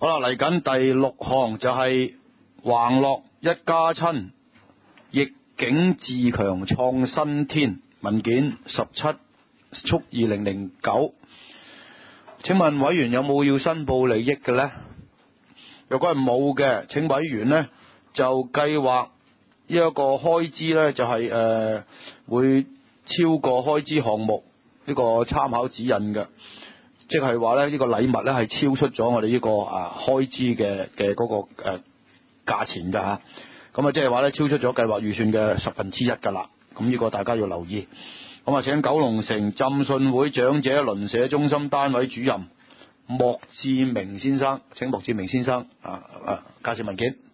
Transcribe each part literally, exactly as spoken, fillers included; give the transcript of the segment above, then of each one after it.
好啦，嚟緊第六項就係橫樂一家親，逆境自強創新天，文件十七速二零零九。請問委員有冇要申報利益嘅呢？若果係冇嘅，請委員呢就計劃呢一個開支呢，就係、是、誒、呃、會超過開支項目呢個參考指引嘅，即係話咧呢、這個禮物呢係超出咗我哋呢、這個啊開支嘅嘅嗰個誒價錢㗎嚇。咁啊即係話咧超出咗計劃預算嘅十分之一㗎啦。咁呢個大家要留意。咁啊請九龍城浸信會長者鄰舍中心單位主任莫志明先生，請莫志明先生啊啊介紹文件。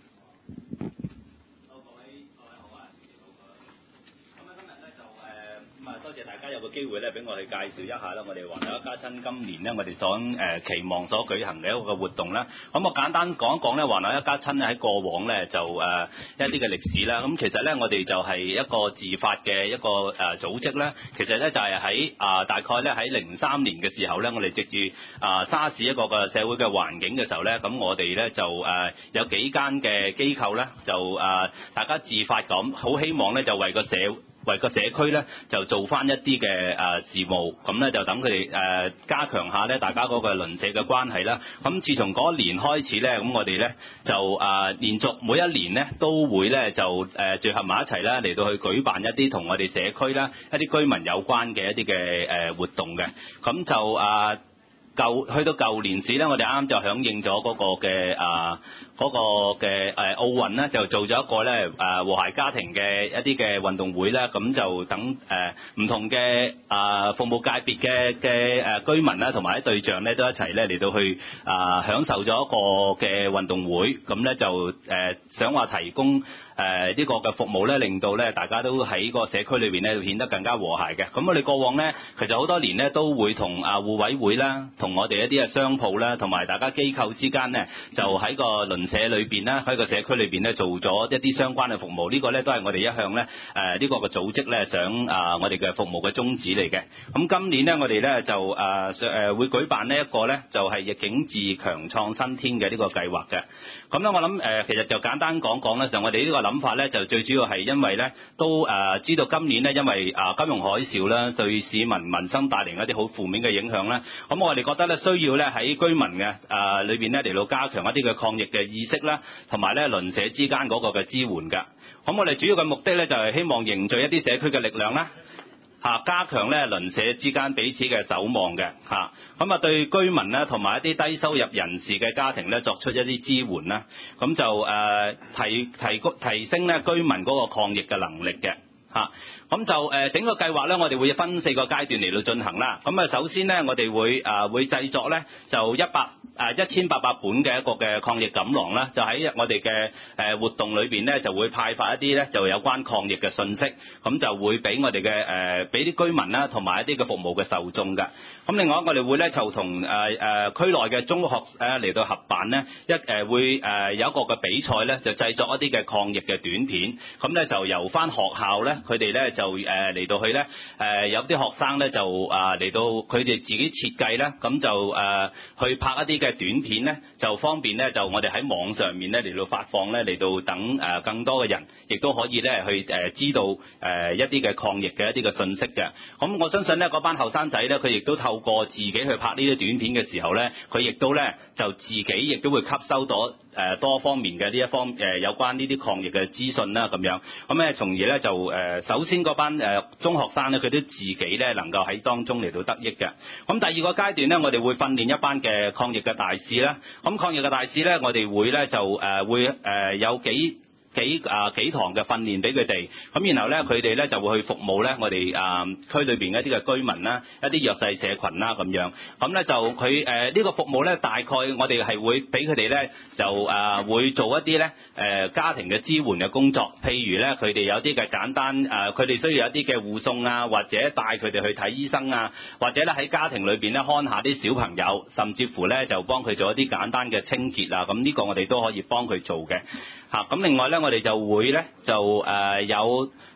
多謝大家有個機會咧，俾我去介紹一下啦。我哋橫樂一家親今年咧，我哋所誒、呃、期望所舉行嘅一個活動啦。咁我簡單講一講咧，橫樂一家親咧喺過往咧就誒、呃、一啲嘅歷史啦。咁其實咧，我哋就係一個自發嘅一個誒、呃、組織咧。其實咧就係喺啊大概咧喺零三年嘅時候咧，我哋藉住啊沙士一個嘅社會嘅環境嘅時候咧，咁我哋咧就誒、呃、有幾間嘅機構咧就誒、呃、大家自發咁，好希望咧就為個社為個社區咧就做翻一啲嘅誒事務，咁咧就等佢哋誒加強下咧大家嗰個鄰舍嘅關係啦。咁自從嗰一年開始咧，咁我哋咧就誒、呃、連續每一年咧都會咧就誒、呃、聚合埋一齊啦，嚟到去舉辦一啲同我哋社區啦一啲居民有關嘅一啲嘅誒活動嘅。咁就誒舊、呃、去到舊年時咧，我哋啱啱就響應咗嗰個嘅誒嗰個嘅誒奧運咧，就做咗一個咧誒和諧家庭嘅一啲嘅運動會啦。咁就等誒唔同嘅啊服務界別嘅嘅誒居民啦，同埋啲對象咧都一齊咧嚟到去啊享受咗一個嘅運動會。咁咧就誒想話提供誒呢個嘅服務咧，令到咧大家都喺個社區裏邊咧顯得更加和諧嘅。咁我哋過往咧其實好多年咧都會同啊互委會啦，同我哋一啲嘅商鋪啦，同埋大家機構之間咧就喺個鄰社裏邊咧，喺個社區裏邊咧做咗一啲相關嘅服務。呢個咧都係我哋一向咧誒呢個嘅組織咧想啊我哋嘅服務嘅宗旨嚟嘅。咁今年咧我哋咧就誒誒會舉辦呢一個咧就係逆境自強創新天嘅呢個計劃嘅。咁咧我諗誒其實就簡單講講咧，就我哋呢個諗法咧就最主要係因為咧都誒知道今年咧因為啊金融海嘯啦對市民民生帶嚟一啲好負面嘅影響啦。咁我哋覺得咧需要咧喺居民嘅誒裏邊咧嚟到加強一啲嘅抗疫嘅意識啦，同埋咧鄰舍之間嗰個嘅支援㗎。咁我哋主要嘅目的咧就係希望凝聚一啲社區嘅力量啦，嚇加強咧鄰舍之間彼此嘅守望嘅嚇。咁啊對居民咧同埋一啲低收入人士嘅家庭咧作出一啲支援啦。咁就誒、呃、提提高提升咧居民嗰個抗疫嘅能力嘅嚇。咁就誒整個計劃咧，我哋會分四個階段嚟到進行啦。咁啊，首先咧，我哋會誒會製作咧就一百誒一千八百本嘅一個嘅抗疫錦囊啦，就喺我哋嘅誒活動裏邊咧，就會派發一啲咧就有關抗疫嘅信息，咁就會俾我哋嘅誒俾啲居民啦，同埋一啲嘅服務嘅受眾㗎。咁另外我哋會咧就同誒誒區內嘅中學誒嚟到合辦咧一誒會誒有一個嘅比賽咧，就製作一啲嘅抗疫嘅短片，咁咧就由翻學校咧佢哋咧。就誒嚟到去咧誒有啲學生咧就啊嚟到佢哋自己設計咧，咁就誒去拍一啲嘅短片咧，就方便咧就我哋喺網上面咧嚟到發放咧嚟到等誒更多嘅人，亦都可以咧去誒知道誒一啲嘅抗疫嘅一啲嘅信息嘅。咁我相信咧嗰班後生仔咧，佢亦都透過自己去拍呢啲短片嘅時候咧，佢亦都咧就自己亦都會吸收到誒多方面嘅呢一方誒有關呢啲抗疫嘅資訊啦咁樣。咁咧從而咧就誒首先嗰班誒中學生咧，佢都自己咧能夠喺當中嚟到得益嘅。咁第二個階段咧，我哋會訓練一班嘅抗疫嘅大使啦。咁抗疫嘅大使咧，我哋會咧就誒會誒有幾幾啊幾堂嘅訓練俾佢哋，咁然後咧佢哋咧就會去服務咧我哋啊區裏邊一啲嘅居民啦，一啲弱勢社群啦咁樣，咁咧就佢誒呢個服務咧大概我哋係會俾佢哋咧就啊會做一啲咧誒家庭嘅支援嘅工作，譬如咧佢哋有啲嘅簡單誒佢哋需要有一啲嘅護送啊，或者帶佢哋去睇醫生啊，或者咧喺家庭裏邊咧看下啲小朋友，甚至乎咧就幫佢做一啲簡單嘅清潔啊，咁呢個我哋都可以幫佢做嘅嚇。咁另外咧我哋就會咧就誒有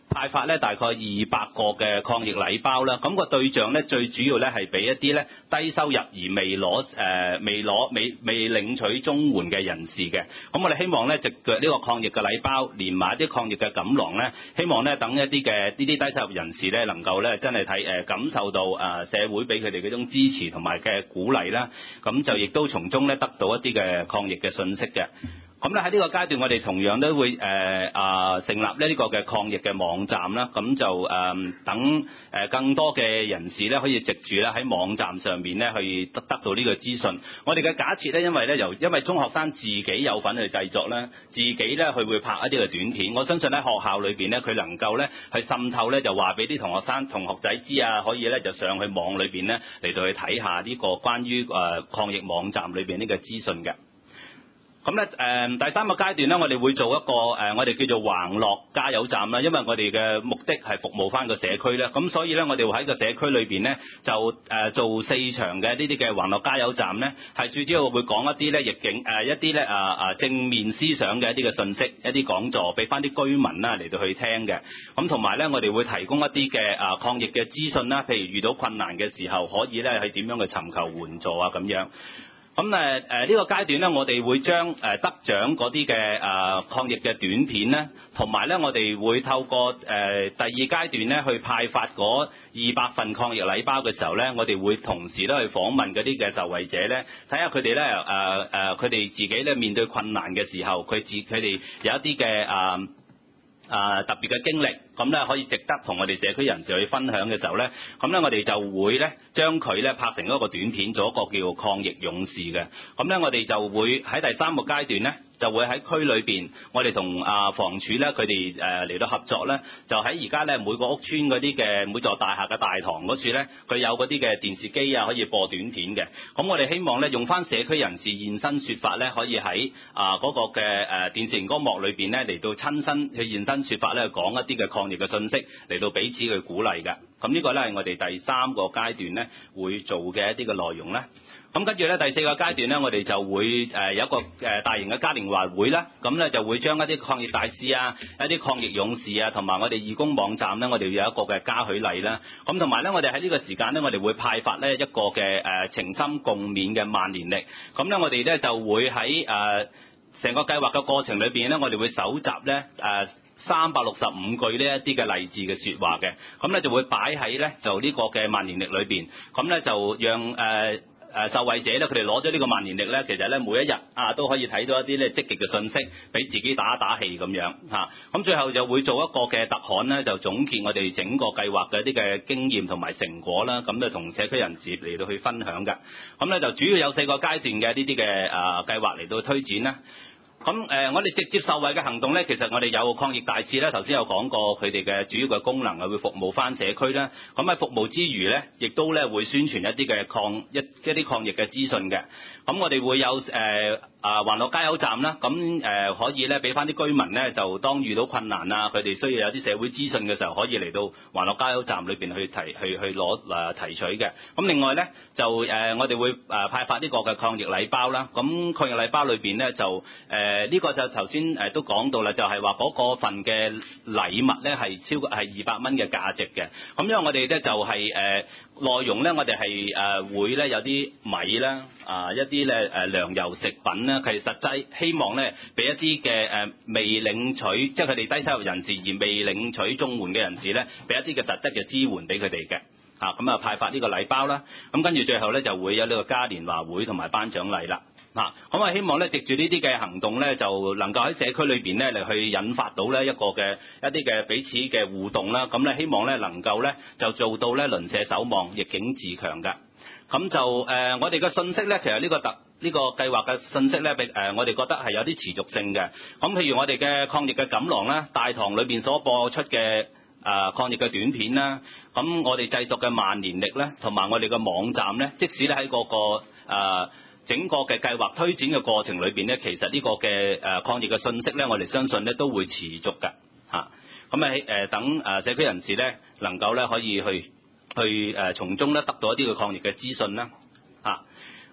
派發咧大概二百個嘅抗疫禮包啦。咁、個對象咧最主要咧係俾一啲咧低收入而未攞誒、呃、未攞未未領取綜援嘅人士嘅。咁我哋希望咧藉腳呢個抗疫嘅禮包，連埋一啲抗疫嘅錦囊咧，希望咧等一啲嘅呢啲低收入人士咧能夠咧真係睇誒感受到誒社會俾佢哋嗰種支持同埋嘅鼓勵啦。咁就亦都從中咧得到一啲嘅抗疫嘅信息嘅。咁咧喺呢個階段，我哋同樣都會誒啊、呃、成立咧呢個嘅抗疫嘅網站啦。咁就誒、呃、等誒更多嘅人士咧可以藉住咧喺網站上面咧去得得到呢個資訊。我哋嘅假設咧，因為咧由因為中學生自己有份去製作咧，自己咧佢會拍一啲嘅短片。我相信喺學校裏邊咧，佢能夠咧去滲透咧，就話俾啲同學生同學仔知啊，可以咧就上去網裏邊咧嚟到去睇下呢個關於誒、呃、抗疫網站裏邊呢個資訊嘅。咁咧誒第三個階段咧，我哋會做一個誒、呃、我哋叫做橫樂加油站啦，因為我哋嘅目的係服務翻個社區咧，咁所以咧我哋會喺個社區裏邊咧就誒、呃、做四場嘅呢啲嘅橫樂加油站咧，係最主要會講一啲咧逆境誒、呃、一啲咧啊啊正面思想嘅一啲嘅信息，一啲講座俾翻啲居民啦嚟到去聽嘅。咁同埋咧，我哋會提供一啲嘅啊抗疫嘅資訊啦，譬如遇到困難嘅時候，可以咧係點樣去尋求援助啊咁樣。咁誒誒呢個階段咧，我哋會將誒得獎嗰啲嘅誒抗疫嘅短片咧，同埋咧我哋會透過誒、呃、第二階段咧去派發嗰二百份抗疫禮包嘅時候咧，我哋會同時都去訪問嗰啲嘅受惠者咧，睇下佢哋咧誒誒佢哋自己咧面對困難嘅時候，佢自佢哋有一啲嘅誒啊特別嘅經歷，咁咧可以值得同我哋社區人士去分享嘅時候咧，咁咧我哋就會咧將佢咧拍成一個短片，做一個叫抗疫勇士嘅。咁咧我哋就會喺第三個階段咧，就會喺區裏邊，我哋同啊房署咧佢哋誒嚟到合作咧，就喺而家咧每個屋邨嗰啲嘅每座大廈嘅大堂嗰處咧，佢有嗰啲嘅電視機啊，可以播短片嘅。咁我哋希望咧用翻社區人士現身說法咧，可以喺啊嗰個嘅誒電視熒光幕裏邊咧嚟到親身去現身說法咧，講一啲嘅抗疫嘅信息嚟到彼此去鼓勵嘅。咁呢個咧係我哋第三個階段咧會做嘅一啲嘅內容咧。咁跟住咧第四個階段咧，我哋就會誒有一個誒大型嘅嘉年華會啦。咁咧就會將一啲抗疫大使啊、一啲抗疫勇士啊，同埋我哋義工網站咧，我哋有一個嘅嘉許禮啦。咁同埋咧，我哋喺呢個時間咧，我哋會派發咧一個嘅誒情深共勉嘅萬年曆。咁咧，我哋咧就會喺誒成個計劃嘅過程裏邊咧，我哋會搜集咧誒三百六十五句呢一啲嘅勵志嘅説話嘅。咁咧就會擺喺咧就呢個嘅萬年曆裏邊。咁咧就讓誒。呃誒受惠者咧，佢哋攞咗呢個萬年曆咧，其實咧每一日啊都可以睇到一啲咧積極嘅信息，俾自己打打氣咁樣嚇。咁最後就會做一個嘅特刊咧，就總結我哋整個計劃嘅一啲嘅經驗同埋成果啦。咁就同社區人士嚟到去分享嘅。咁咧就主要有四個階段嘅呢啲嘅誒計劃嚟到推展啦。咁誒、呃，我哋直接受惠嘅行動咧，其實我哋有抗疫大使咧，頭先有講過佢哋嘅主要嘅功能係會服務翻社區啦。咁喺服務之餘咧，亦都咧會宣傳一啲嘅抗一一啲抗疫嘅資訊嘅。咁我哋會有誒。呃啊，環樂加油站啦，咁誒、呃、可以咧俾翻啲居民咧，就當遇到困難啊，佢哋需要有啲社會資訊嘅時候，可以嚟到環樂加油站裏邊去提去去攞誒、呃、提取嘅。咁另外咧就誒、呃、我哋會誒派發呢個嘅抗疫禮包啦。咁抗疫禮包裏邊咧就誒呢、呃這個就頭先誒都講到啦，就係話嗰個份嘅禮物咧係超過係二百蚊嘅價值嘅。咁因為我哋咧就係、是、誒、呃、內容咧，我哋係誒會咧有啲米啦，啊、呃、一啲咧誒糧油食品。其實實際希望咧，俾一啲嘅誒未領取，即係佢哋低收入人士而未領取綜援嘅人士咧，俾一啲嘅實質嘅支援俾佢哋嘅嚇，咁啊派發呢個禮包啦，咁跟住最後咧就會有呢個嘉年華會同埋頒獎禮啦嚇，咁啊希望咧藉住呢啲嘅行動咧，就能夠喺社區裏邊咧嚟去引發到咧一個嘅一啲嘅彼此嘅互動啦，咁咧希望咧能夠咧就做到咧鄰舍守望，逆境自強嘅。咁就誒、呃，我哋嘅信息咧，其實呢個特呢、這個計劃嘅信息咧，俾誒、呃、我哋覺得係有啲持續性嘅。咁譬如我哋嘅抗疫嘅錦囊啦，大堂裏邊所播出嘅誒、呃、抗疫嘅短片啦，咁我哋製作嘅萬年曆咧，同埋我哋嘅網站咧，即使咧喺嗰個誒、呃、整個嘅計劃推展嘅過程裏邊咧，其實呢個嘅誒抗疫嘅信息咧，我哋相信咧都會持續嘅嚇。咁誒誒等誒社區人士咧，能夠咧可以去。去誒從中咧得到一啲嘅抗疫嘅資訊啦，嚇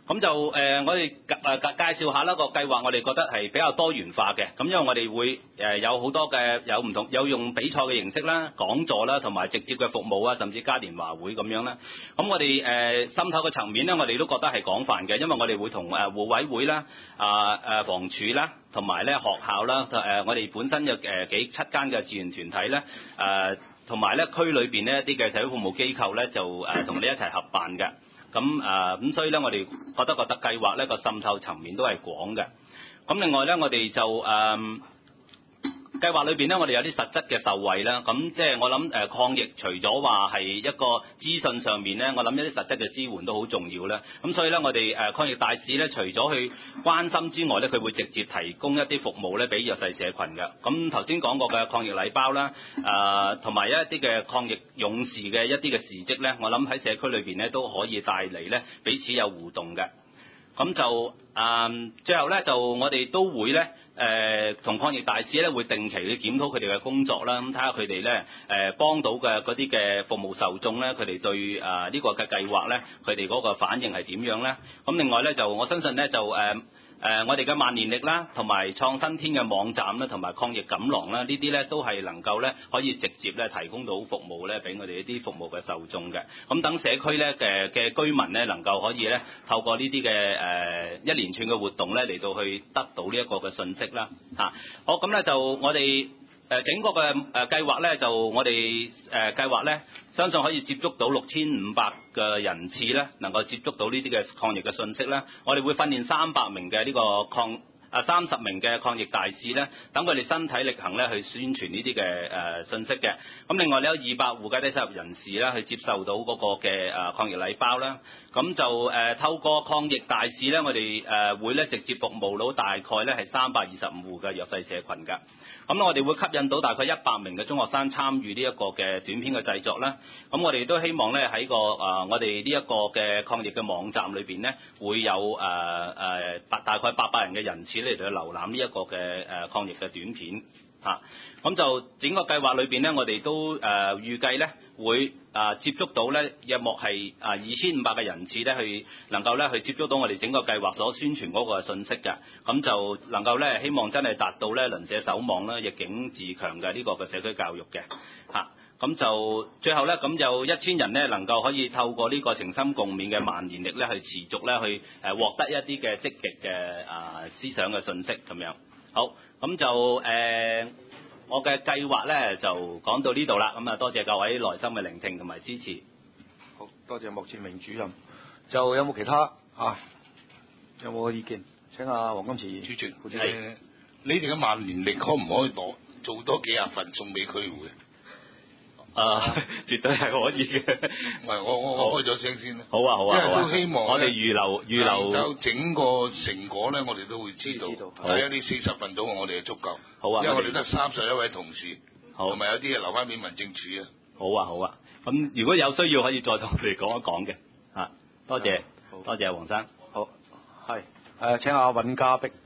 咁就誒、呃，我哋誒介紹下啦個計劃，我哋覺得係比較多元化嘅。咁因為我哋會誒有好多嘅有唔同，有用比賽嘅形式啦、講座啦，同埋直接嘅服務啊，甚至嘉年華會咁樣啦。咁我哋誒滲透嘅層面咧，我哋都覺得係廣泛嘅，因為我哋會同誒互委會啦、啊誒房署啦，同埋咧學校啦，誒我哋本身嘅誒幾七間嘅志願團體咧，誒同埋咧區裏邊呢一啲嘅社會服務機構咧，就誒同你一齊合辦嘅。咁誒咁所以咧，我哋覺得覺得計劃咧個滲透層面都係廣嘅。咁另外咧，我哋就誒、呃、計劃裏邊咧，我哋有啲實質嘅受惠啦。咁即係我諗誒抗疫，除咗話係一個資訊上面咧，我諗一啲實質嘅支援都好重要啦。咁所以咧，我哋誒抗疫大使咧，除咗去關心之外咧，佢會直接提供一啲服務咧，俾弱勢社群嘅。咁頭先講過嘅抗疫禮包啦，誒同埋一啲嘅抗疫勇士嘅一啲嘅事蹟咧，我諗喺社區裏邊咧都可以帶嚟咧彼此有互動嘅。咁就誒、呃、最後咧，就我哋都會咧誒同抗疫大使咧會定期去檢討佢哋嘅工作啦，咁睇下佢哋咧誒幫到嘅嗰啲嘅服務受眾咧，佢哋對誒呢、呃這個嘅計劃咧，佢哋嗰個反應係點樣咧？咁另外咧就我相信咧就誒。呃誒、呃，我哋嘅萬年曆啦，同埋創新天嘅網站啦，同埋抗疫錦囊啦，呢啲咧都係能夠咧可以直接咧提供到服務咧，俾我哋一啲服務嘅受眾嘅。咁等社區咧嘅嘅居民咧，能夠可以咧透過呢啲嘅誒一連串嘅活動咧，嚟到去得到呢一個嘅信息啦。嚇、啊，好咁咧就我哋。誒整個嘅誒計劃咧，就我哋誒計劃咧，相信可以接觸到六千五百嘅人次咧，能夠接觸到呢啲嘅抗疫嘅信息咧。我哋會訓練三百名嘅呢個抗啊三十名嘅抗疫大使咧，等佢哋身體力行咧去宣傳呢啲嘅誒信息嘅。咁另外咧有二百戶嘅低收入人士咧去接受到嗰個嘅誒抗疫禮包啦。咁就誒、呃、透過抗疫大使咧，我哋誒、呃、會咧直接服務到大概咧係三百二十五戶嘅弱勢社群㗎。咁我哋會吸引到大概一百名嘅中學生參與呢一個嘅短片嘅製作啦。咁我哋都希望咧喺個誒、呃、我哋呢一個嘅抗疫嘅網站裏邊咧，會有誒誒八大概八百人嘅人次咧嚟到瀏覽呢一個嘅誒、呃、抗疫嘅短片嚇。咁、啊、就整個計劃裏邊咧，我哋都誒、呃、預計咧會誒、呃、接觸到咧約莫係誒二千五百嘅人次咧，去能夠咧去接觸到我哋整個計劃所宣傳嗰個信息嘅。咁就能夠咧希望真係達到咧鄰舍守望啦、逆境自強嘅呢個嘅社區教育嘅嚇。咁、啊、就最後咧，咁有一千人咧能夠可以透過呢個誠心共勉嘅萬年曆咧，去持續咧去誒獲得一啲嘅積極嘅啊思想嘅信息咁樣。好，咁就誒。呃我嘅計劃咧就講到呢度啦，咁啊多謝各位耐心嘅聆聽同埋支持。 好多謝莫志明主任。就有冇其他啊？有冇意見？請阿黃金池主席， 副主席。 誒，你哋嘅萬年曆可唔可以攞做多幾廿份送俾區會？ 啊，絕對係可以嘅。 唔係，我我我開咗聲先啦。 好啊好啊， 因為都希望我哋預留預留有整個成果咧，我哋都會知道。睇下呢四十份到，我哋就足夠。 好啊， 因為我哋得三十一位同事， 好， 同埋有啲嘢留翻俾民政處啊。 好啊好啊，咁如果有需要可以再同我哋講一講嘅。嚇，多謝，多謝黃生。 好，係誒請阿尹家碧。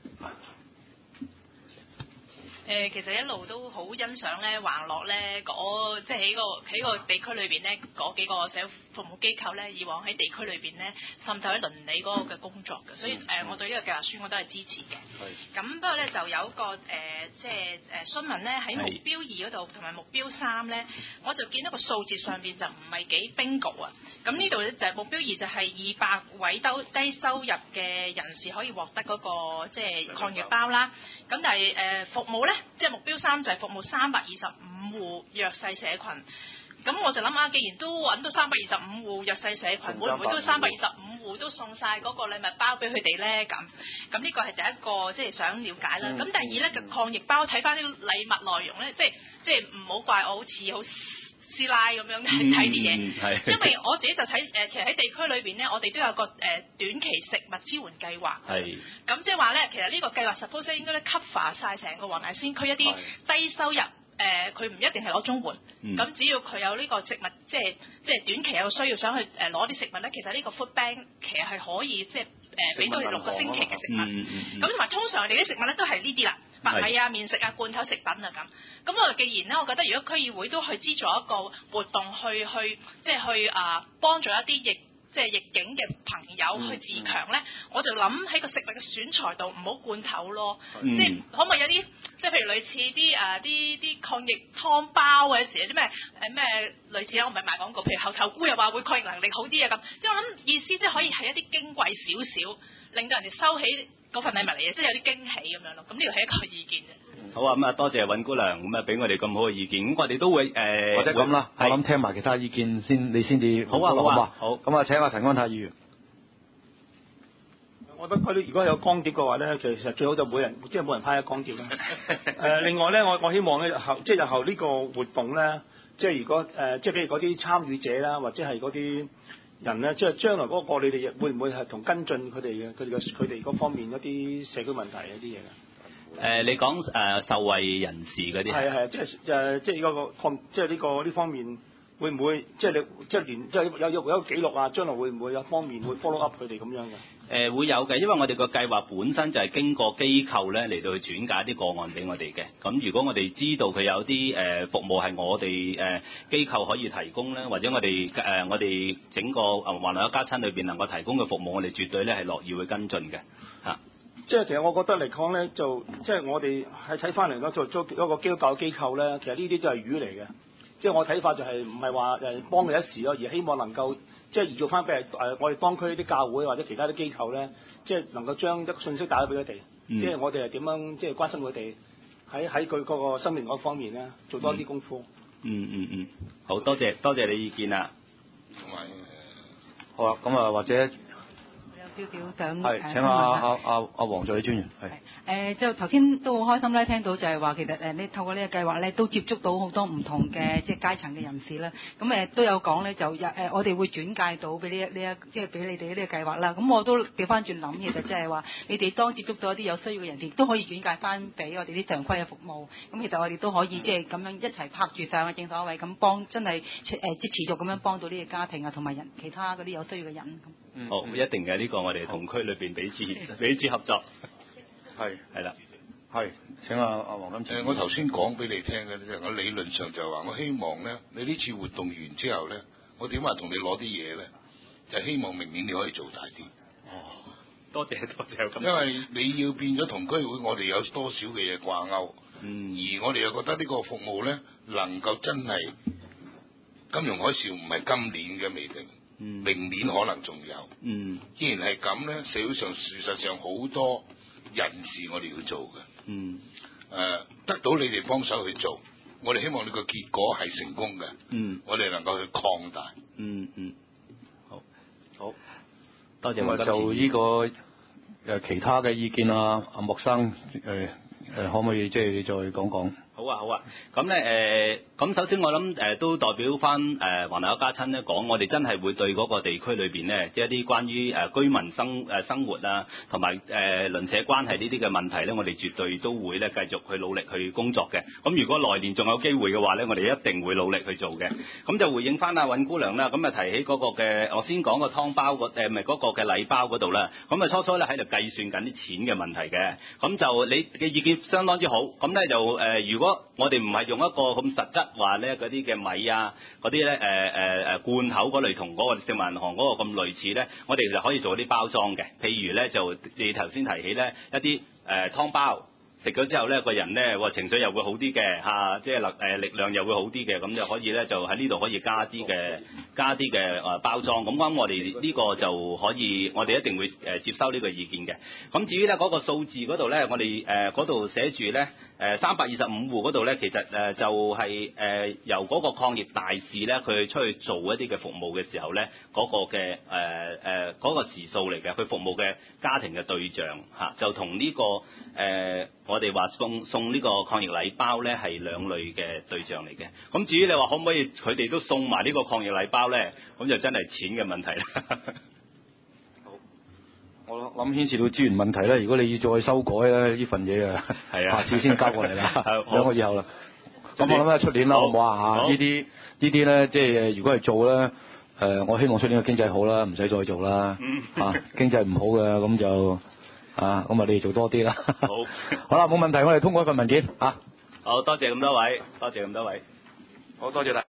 誒其實一路都好欣賞咧橫樂咧嗰即係喺個喺個地區裏邊咧嗰幾個社會服務機構咧，以往喺地區裏邊咧滲透喺鄰里嗰個嘅工作嘅，所以誒、呃、我對呢個計劃書我都係支持嘅。係。咁不過咧就有一個誒、呃、即係誒詢問咧喺目標二嗰度同埋目標三咧，我就見到個數字上邊就唔係幾 bingo 啊。咁呢度咧就係目標二就係二百位低低收入嘅人士可以獲得嗰、那個即係抗疫包啦。咁但係誒、呃、服務咧。即係目標三就係服務三百二十五戶弱勢社群，咁我就諗下，既然都揾到三百二十五戶弱勢社群，會唔會都三百二十五戶都送晒嗰個禮物包俾佢哋咧？咁咁呢個係第一個即係想了解啦。咁、嗯、第二咧嘅、嗯、抗疫包睇翻啲禮物內容咧，即係即係唔好怪我好似好師奶咁樣睇啲嘢，因為我自己就睇誒，其實喺地區裏邊咧，我哋都有個誒短期食物支援計劃。係。咁即係話咧，其實呢個計劃 suppose 應該咧 cover 曬成個黃大仙區一啲低收入誒，佢、呃、唔一定係攞綜援，咁、嗯、只要佢有呢個食物，即係即係短期有需要想去誒攞啲食物咧，其實呢個 food bank 其實係可以即係誒俾到你六個星期嘅食物。咁同埋通常我哋啲食物咧都係呢啲啦。白米啊、麵食啊、罐頭食品啊咁，咁我既然咧，我覺得如果區議會都去資助一個活動去，去去即係去啊幫助一啲疫即係逆境嘅朋友去自強咧，我就諗喺個食物嘅選材度唔好罐頭咯， 嗯、 即係可唔可以有啲即係譬如類似啲誒啲啲抗疫湯包嘅時有啲咩誒咩類似啊，我唔係賣廣告，譬如猴頭菇又話會抗疫能力好啲啊咁，即係我諗意思即係可以係一啲矜貴少少，令到人哋收起嗰份禮物嚟嘅，即係有啲驚喜咁樣咯。咁呢個係一個意見啫。 好啊，咁啊多謝尹姑娘咁啊俾我哋咁好嘅意見，咁我哋都會誒、呃、 或者咁啦，我諗聽埋其他意見先，你先至好啊好啊好。咁啊，請阿陳安泰議員。 我覺得佢哋如果有光碟嘅話咧，其實最好就每人即係每人派一光碟啦。誒、呃，另外咧，我我希望咧後即係日後呢個活動咧，即係如果誒、呃、即係譬如嗰啲參與者啦，或者係嗰啲人咧，即係將來嗰個你哋會唔會係同跟進佢哋嘅佢哋嘅佢哋嗰方面一啲社區問題一啲嘢嘅？ 誒、呃，你講誒、呃、受惠人士嗰啲係係係，即係誒即係嗰個抗即係呢個呢方面會唔會即係你即係連即係有有有記錄啊？將來會唔會有方面會 follow up 佢哋咁樣嘅？ 誒、呃、會有嘅，因為我哋個計劃本身就係經過機構咧嚟到去轉介啲個案俾我哋嘅。咁如果我哋知道佢有啲誒、呃、服務係我哋誒機構可以提供咧，或者我哋誒、呃、我哋整個誒環樂一家親裏邊能夠提供嘅服務，我哋絕對咧係樂意去跟進嘅嚇。 即係其實我覺得嚟講咧，就即係我哋係睇翻嚟講做做一個基督教機構咧，其實呢啲都係魚嚟嘅。即係我睇法就係唔係話誒幫佢一時咯，而希望能夠即係移做翻俾誒我哋當區啲教會或者其他啲機構咧，即係能夠將一個信息帶咗俾佢哋。嗯、即係我哋係點樣即係關心佢哋喺喺佢嗰個生命嗰方面咧，做多啲功夫。 嗯嗯嗯，好多謝多謝你意見啊。 好啊，咁啊或者。 少少想係請阿阿阿阿黃助理專員係。誒、 呃、就頭先都好開心咧，聽到就係話其實誒你透過呢個計劃咧，都接觸到好多唔同嘅即係階層嘅人士啦。咁誒都有講咧，就誒、呃、我哋會轉介到俾呢一呢一即係俾你哋呢個計劃啦。咁我都調翻轉諗，其實即係話你哋當接觸到一啲有需要嘅人士，都可以轉介翻俾我哋啲常規嘅服務。咁其實我哋都可以即係咁樣一齊拍住上，正所謂咁幫真係誒即持續咁樣幫到呢個家庭啊，同埋人其他嗰啲有需要嘅人。 嗯，好，一定嘅呢、這個我哋同區裏邊彼此彼此合作， 係係啦， 係請阿阿黃金池。 誒，我頭先講俾你聽嘅咧，我理論上就話，我希望咧，你呢次活動完之後咧，我點話同你攞啲嘢咧，就希望明年你可以做大啲。 哦，多謝多謝咁。 因為你要變咗同區會，我哋有多少嘅嘢掛鈎， 嗯， 而我哋又覺得呢個服務咧，能夠真係金融海嘯唔係今年嘅未定。 嗯、 明年可能仲有。 嗯， 既然係咁咧，社會上事實上好多人事我哋要做嘅。 嗯。 誒、呃，得到你哋幫手去做，我哋希望呢個結果係成功嘅。 嗯。 我哋能夠去擴大。 嗯嗯。好。好。 多謝。咁啊，就呢、這個誒、呃、其他嘅意見啊，阿莫生誒誒、呃呃，可唔可以即係你再講講？ 好啊好啊，咁咧誒，咁、呃、首先我諗誒、呃、都代表翻誒環樂一家親咧講，我哋真係會對嗰個地區裏邊咧，即係一啲關於誒、呃、居民生誒、呃、生活啊，同埋誒鄰舍關係呢啲嘅問題咧，我哋絕對都會咧繼續去努力去工作嘅。咁如果來年仲有機會嘅話咧，我哋一定會努力去做嘅。咁就回應翻阿尹姑娘啦，咁啊提起嗰個嘅，我先講個湯包個誒，唔係嗰個嘅禮包嗰度啦。咁啊初初咧喺度計算緊啲錢嘅問題嘅，咁就你嘅意見相當之好。咁咧就誒、呃，如果我哋唔係用一個咁實質話咧，嗰啲嘅米啊，嗰啲咧誒誒誒罐頭嗰類同嗰個食物銀行嗰個咁類似咧，我哋就可以做啲包裝嘅。譬如咧就你頭先提起咧一啲誒、呃、湯包，食咗之後咧個人咧個情緒又會好啲嘅嚇，即係力誒力量又會好啲嘅，咁就可以咧就喺呢度可以加啲嘅加啲嘅誒包裝。咁啱我哋呢個就可以，我哋一定會誒接收呢個意見嘅。咁至於咧嗰個數字嗰度咧，我哋誒嗰度寫住咧。誒三百二十五戶嗰度咧，其實誒就係誒由嗰個抗疫大使咧，佢出去做一啲嘅服務嘅時候咧，嗰、嗰個嘅誒誒嗰個時數嚟嘅，佢服務嘅家庭嘅對象嚇，就同呢、呢個誒、呃、我哋話送送呢個抗疫禮包咧係兩類嘅對象嚟嘅。咁至於你話可唔可以佢哋都送埋呢個抗疫禮包咧，咁就真係錢嘅問題啦。 我諗牽涉到資源問題咧，如果你要再修改咧呢份嘢啊，係啊，下次先交過嚟啦，兩個以後啦。咁我諗咧出年啦，好唔好啊？嚇，呢啲呢啲咧，即係如果係做咧，誒、呃，我希望出年嘅經濟好啦，唔使再做啦。嗯。啊，經濟唔好嘅咁就啊，咁啊你哋做多啲啦。好。好啦，冇問題，我哋通過一份文件啊。 好多謝咁多位，多謝咁多位。 好多謝大家。